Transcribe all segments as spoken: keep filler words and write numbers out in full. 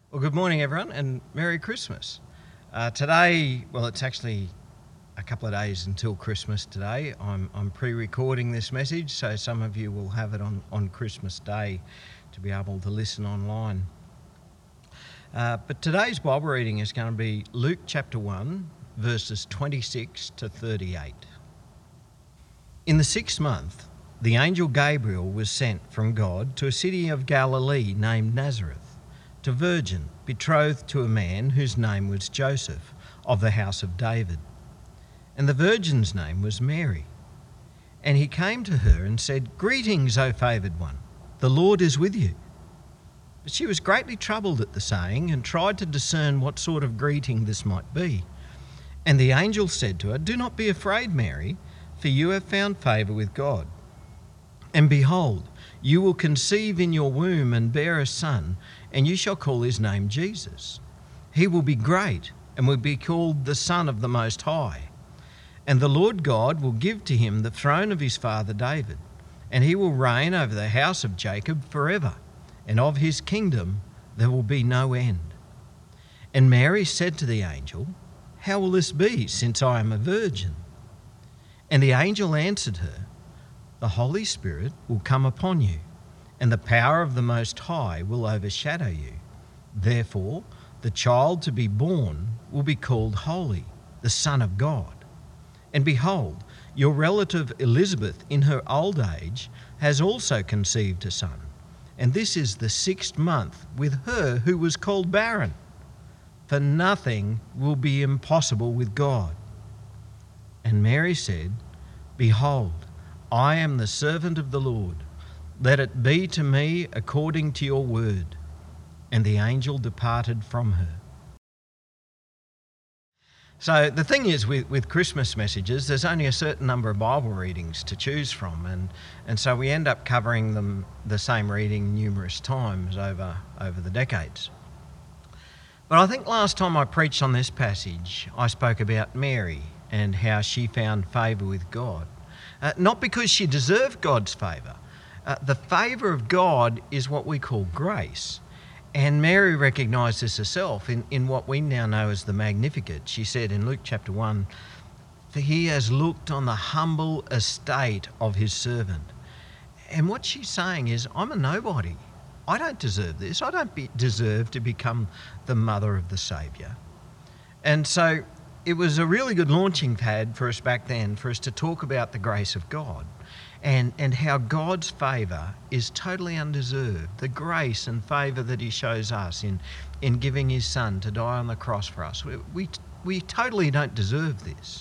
Well, good morning, everyone, and Merry Christmas. Uh, today, well, it's actually a couple of days until Christmas today. I'm, I'm pre-recording this message, so some of you will have it on, on Christmas Day to be able to listen online. Uh, but today's Bible reading is going to be Luke chapter one, verses twenty-six to thirty-eight. In the sixth month, the angel Gabriel was sent from God to a city of Galilee named Nazareth, to a virgin betrothed to a man whose name was Joseph, of the house of David. And the virgin's name was Mary. And he came to her and said, "Greetings, O favoured one, the Lord is with you." But she was greatly troubled at the saying and tried to discern what sort of greeting this might be. And the angel said to her, "Do not be afraid, Mary, for you have found favour with God. And behold, you will conceive in your womb and bear a son, and you shall call his name Jesus. He will be great and will be called the Son of the Most High. And the Lord God will give to him the throne of his father David, and he will reign over the house of Jacob forever, and of his kingdom there will be no end." And Mary said to the angel, "How will this be, since I am a virgin?" And the angel answered her, "The Holy Spirit will come upon you, and the power of the Most High will overshadow you. Therefore, the child to be born will be called Holy, the Son of God. And behold, your relative Elizabeth in her old age has also conceived a son, and this is the sixth month with her who was called barren. For nothing will be impossible with God." And Mary said, "Behold, I am the servant of the Lord. Let it be to me according to your word." And the angel departed from her. So the thing is with, with Christmas messages, there's only a certain number of Bible readings to choose from, and, and so we end up covering them the same reading numerous times over, over the decades. But I think last time I preached on this passage, I spoke about Mary and how she found favour with God. Uh, not because she deserved God's favour. Uh, the favour of God is what we call grace. And Mary recognised this herself in, in what we now know as the Magnificat. She said in Luke chapter one, "For he has looked on the humble estate of his servant." And what she's saying is, I'm a nobody. I don't deserve this. I don't be, deserve to become the mother of the Saviour. And so it was a really good launching pad for us back then, for us to talk about the grace of God and, and how God's favour is totally undeserved. The grace and favour that he shows us in, in giving his son to die on the cross for us. We, we, we totally don't deserve this.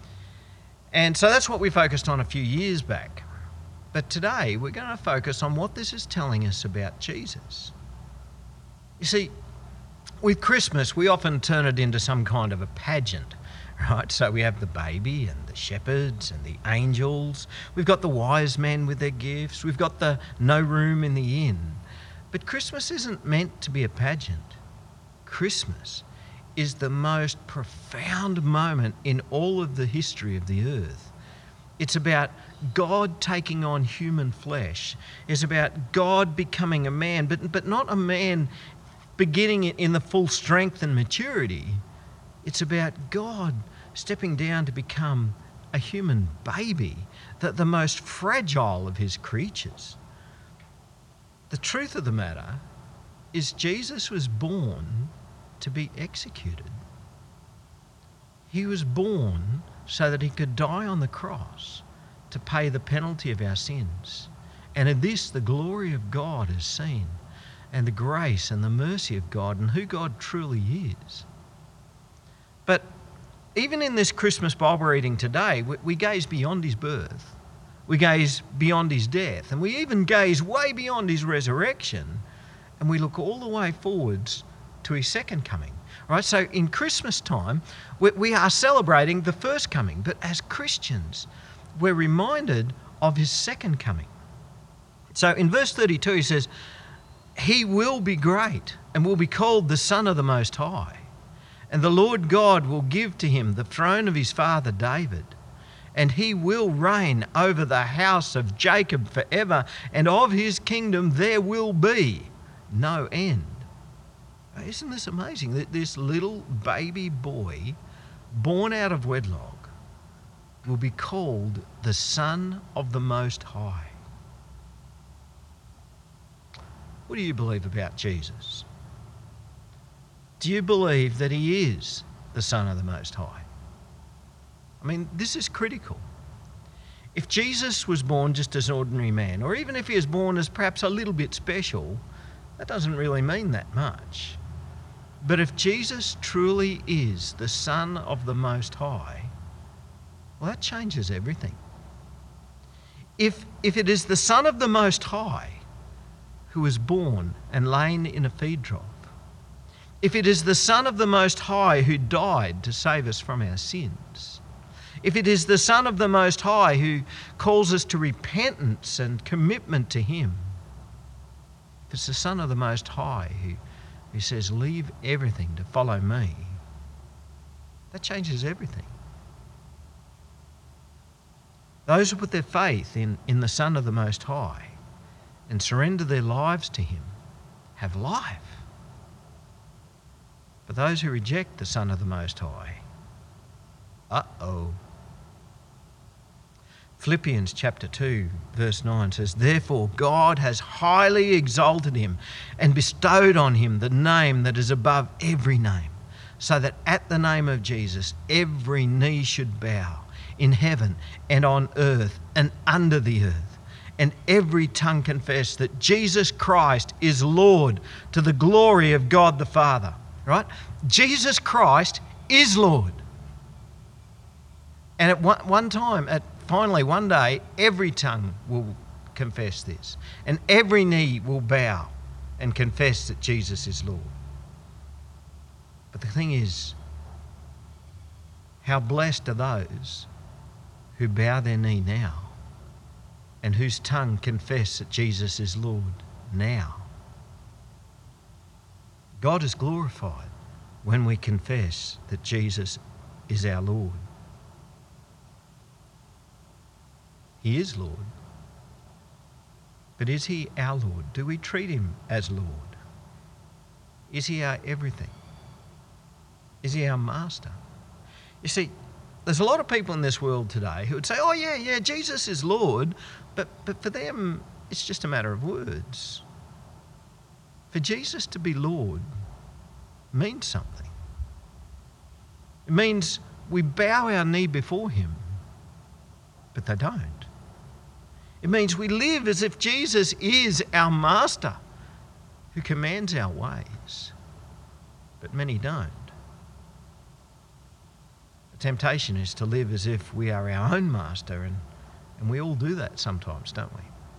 And so that's what we focused on a few years back. But today we're going to focus on what this is telling us about Jesus. You see, with Christmas, we often turn it into some kind of a pageant, right? So we have the baby and the shepherds and the angels. We've got the wise men with their gifts. We've got the no room in the inn. But Christmas isn't meant to be a pageant. Christmas is the most profound moment in all of the history of the earth. It's about God taking on human flesh. It's about God becoming a man, but, but not a man beginning it in the full strength and maturity. It's about God stepping down to become a human baby, the, the most fragile of his creatures. The truth of the matter is Jesus was born to be executed. He was born so that he could die on the cross to pay the penalty of our sins. And in this, the glory of God is seen, and the grace and the mercy of God and who God truly is. But even in this Christmas Bible reading today, we, we gaze beyond his birth, we gaze beyond his death, and we even gaze way beyond his resurrection, and we look all the way forwards to his second coming. Right? So in Christmas time, we, we are celebrating the first coming, but as Christians, we're reminded of his second coming. So in verse thirty-two, he says, "He will be great and will be called the Son of the Most High. And the Lord God will give to him the throne of his father David. And he will reign over the house of Jacob forever, and of his kingdom there will be no end." isn't this amazing that this little baby boy born out of wedlock will be called the Son of the Most High? What do you believe about Jesus? Do you believe that he is the Son of the Most High? I mean, this is critical. If Jesus was born just as an ordinary man, or even if he was born as perhaps a little bit special, that doesn't really mean that much. But if Jesus truly is the Son of the Most High, well, that changes everything. If, if it is the Son of the Most High who was born and lain in a feed trough, if it is the Son of the Most High who died to save us from our sins, if it is the Son of the Most High who calls us to repentance and commitment to him, if it's the Son of the Most High who, who says, leave everything to follow me, that changes everything. Those who put their faith in, in the Son of the Most High and surrender their lives to him have life. But those who reject the Son of the Most High, uh-oh. Philippians chapter two, verse nine says, therefore God has highly exalted him and bestowed on him the name that is above every name, so that at the name of Jesus every knee should bow in heaven and on earth and under the earth, and every tongue confess that Jesus Christ is Lord, to the glory of God the Father. Right? Jesus Christ is Lord. And at one, one time, at finally one day, every tongue will confess this, and every knee will bow and confess that Jesus is Lord. But the thing is, how blessed are those who bow their knee now and whose tongue confess that Jesus is Lord now. God is glorified when we confess that Jesus is our Lord. He is Lord. But is he our Lord? Do we treat him as Lord? Is he our everything? Is he our master? You see, there's a lot of people in this world today who would say, oh yeah, yeah, Jesus is Lord, but, but for them, it's just a matter of words. For Jesus to be Lord means something. It means we bow our knee before him, but they don't. It means we live as if Jesus is our master who commands our ways, but many don't. The temptation is to live as if we are our own master, and, and we all do that sometimes, don't we?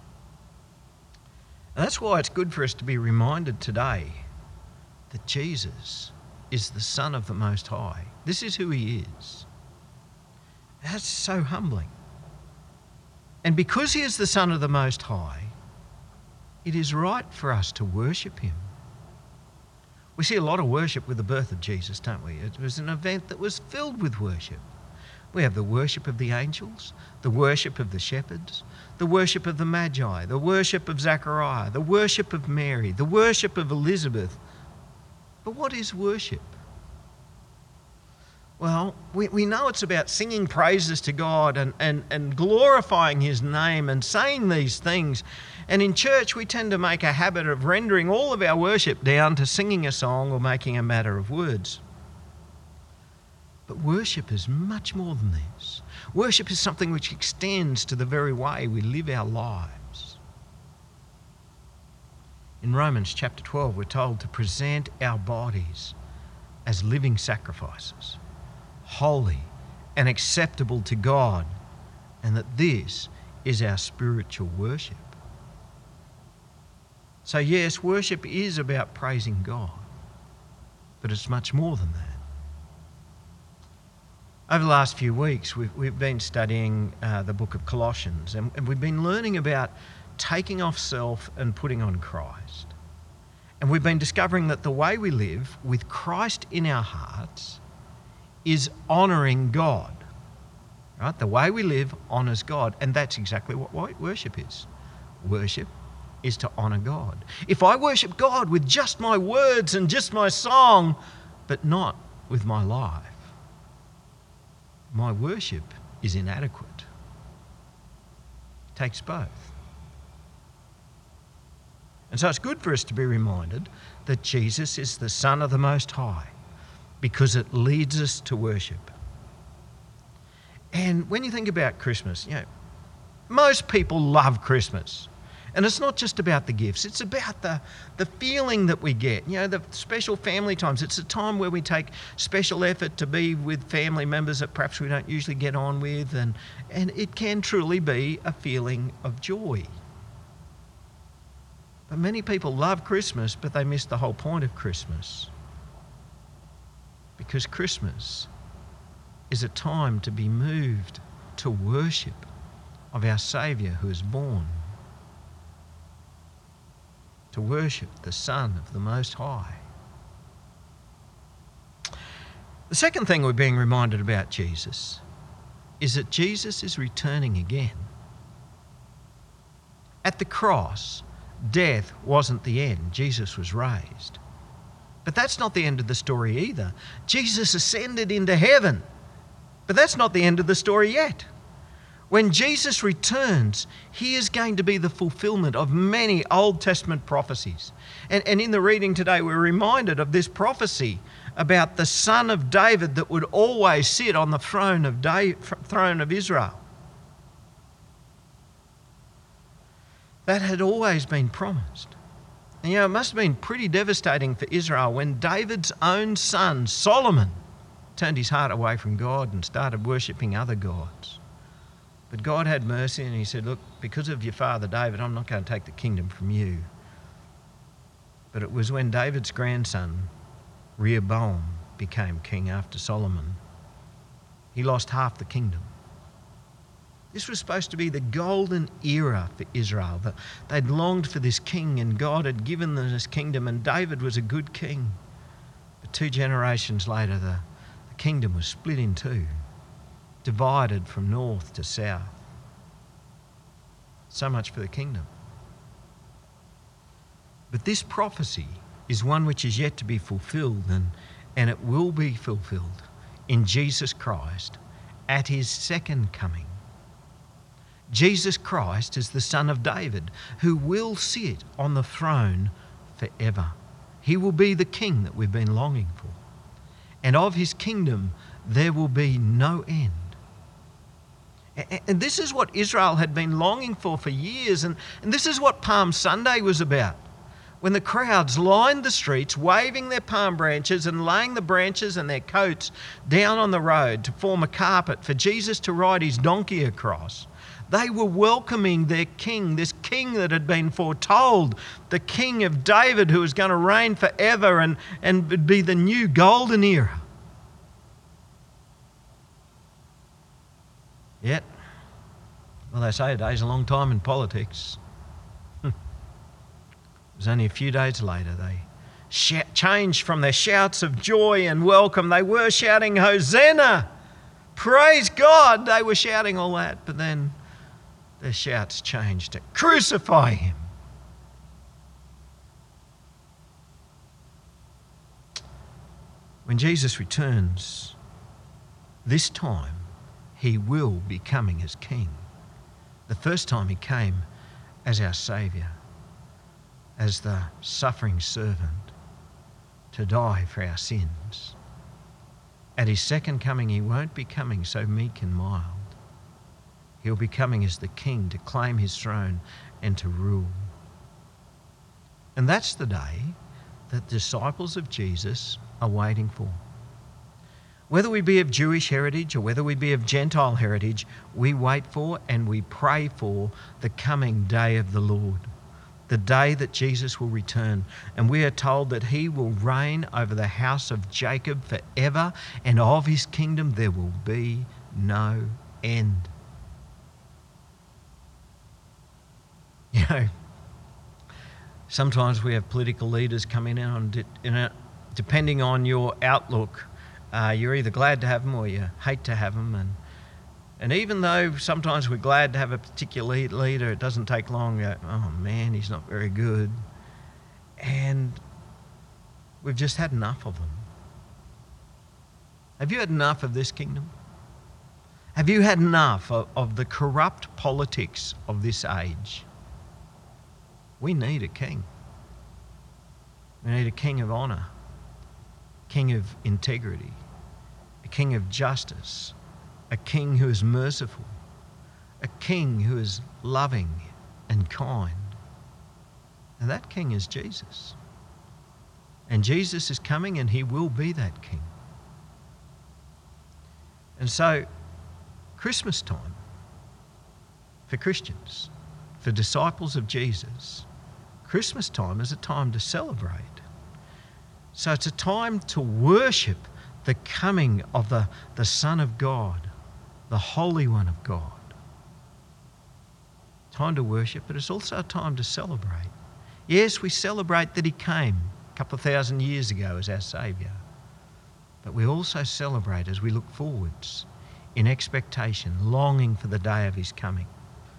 And that's why it's good for us to be reminded today that Jesus is the Son of the Most High. This is who he is. That's so humbling. And because he is the Son of the Most High, it is right for us to worship him. We see a lot of worship with the birth of Jesus, don't we? It was an event that was filled with worship. We have the worship of the angels, the worship of the shepherds, the worship of the Magi, the worship of Zechariah, the worship of Mary, the worship of Elizabeth. But what is worship? Well, we, we know it's about singing praises to God and, and, and glorifying his name and saying these things. And in church, we tend to make a habit of rendering all of our worship down to singing a song or making a matter of words. But worship is much more than this. Worship is something which extends to the very way we live our lives. In Romans chapter twelve, we're told to present our bodies as living sacrifices, holy and acceptable to God, and that this is our spiritual worship. So yes, worship is about praising God, but it's much more than that. Over the last few weeks, we've, we've been studying uh, the book of Colossians, and, and we've been learning about taking off self and putting on Christ. And we've been discovering that the way we live with Christ in our hearts is honouring God. Right? The way we live honours God, and that's exactly what worship is. Worship is to honour God. If I worship God with just my words and just my song, but not with my life, my worship is inadequate. It takes both. And so it's good for us to be reminded that Jesus is the Son of the Most High, because it leads us to worship. And when you think about Christmas, you know, most people love Christmas. And it's not just about the gifts, it's about the, the feeling that we get. You know, the special family times. It's a time where we take special effort to be with family members that perhaps we don't usually get on with, and, and it can truly be a feeling of joy. But many people love Christmas, but they miss the whole point of Christmas. Because Christmas is a time to be moved to worship of our Saviour who is born. To worship the Son of the Most High. The second thing we're being reminded about Jesus is that Jesus is returning again. At the cross, death wasn't the end. Jesus was raised. But that's not the end of the story either. Jesus ascended into heaven. But that's not the end of the story yet. When Jesus returns, he is going to be the fulfillment of many Old Testament prophecies. And, and in the reading today, we're reminded of this prophecy about the Son of David that would always sit on the throne of, David, throne of Israel. That had always been promised. And you know, it must have been pretty devastating for Israel when David's own son, Solomon, turned his heart away from God and started worshipping other gods. But God had mercy and he said, look, because of your father David, I'm not going to take the kingdom from you. But it was when David's grandson, Rehoboam, became king after Solomon, he lost half the kingdom. This was supposed to be the golden era for Israel. That they'd longed for this king and God had given them this kingdom, and David was a good king. But two generations later, the, the kingdom was split in two, divided from north to south. So much for the kingdom. But this prophecy is one which is yet to be fulfilled, and, and it will be fulfilled in Jesus Christ at his second coming. Jesus Christ is the Son of David who will sit on the throne forever. He will be the king that we've been longing for. And of his kingdom there will be no end. And this is what Israel had been longing for for years. And, and this is what Palm Sunday was about. When the crowds lined the streets, waving their palm branches and laying the branches and their coats down on the road to form a carpet for Jesus to ride his donkey across. They were welcoming their king, this king that had been foretold, the king of David who was going to reign forever and, and be the new golden era. Yet, well, they say a day's a long time in politics. It was only a few days later they sh- changed from their shouts of joy and welcome. They were shouting, Hosanna! Praise God! They were shouting all that, but then their shouts changed to crucify him. When Jesus returns, this time he will be coming as king. The first time he came as our Saviour, as the suffering servant to die for our sins. At his second coming, he won't be coming so meek and mild. He'll be coming as the king to claim his throne and to rule. And that's the day that disciples of Jesus are waiting for. Whether we be of Jewish heritage or whether we be of Gentile heritage, we wait for and we pray for the coming day of the Lord, the day that Jesus will return. And we are told that he will reign over the house of Jacob forever, and of his kingdom there will be no end. You know, sometimes we have political leaders come in and, you know, depending on your outlook, uh, you're either glad to have them or you hate to have them. And And even though sometimes we're glad to have a particular leader, it doesn't take long to go, oh man, he's not very good. And we've just had enough of them. Have you had enough of this kingdom? Have you had enough of, of the corrupt politics of this age? We need a king. We need a king of honour, king of integrity, a king of justice, a king who is merciful, a king who is loving and kind. And that king is Jesus. And Jesus is coming and he will be that king. And so, Christmas time, for Christians, for disciples of Jesus, Christmas time is a time to celebrate. So it's a time to worship the coming of the, the Son of God, the Holy One of God. Time to worship, but it's also a time to celebrate. Yes, we celebrate that he came a couple of thousand years ago as our Saviour. But we also celebrate as we look forwards in expectation, longing for the day of his coming.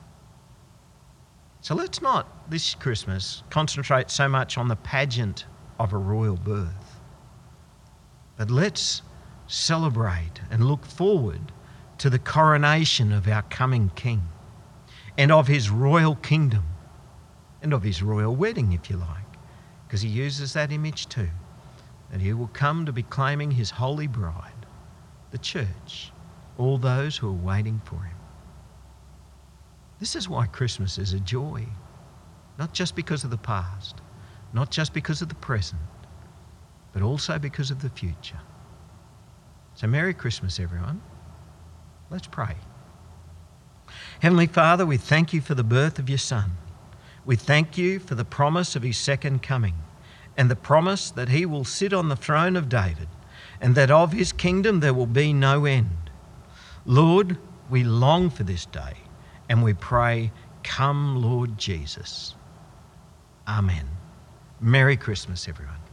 So let's not, this Christmas, concentrate so much on the pageant of a royal birth. But let's celebrate and look forward to the coronation of our coming King and of his royal kingdom and of his royal wedding, if you like, because he uses that image too, that he will come to be claiming his holy bride, the church, all those who are waiting for him. This is why Christmas is a joy, not just because of the past, not just because of the present, but also because of the future. So Merry Christmas, everyone. Let's pray. Heavenly Father, we thank you for the birth of your Son. We thank you for the promise of his second coming and the promise that he will sit on the throne of David and that of his kingdom there will be no end. Lord, we long for this day and we pray, come Lord Jesus. Amen. Merry Christmas, everyone.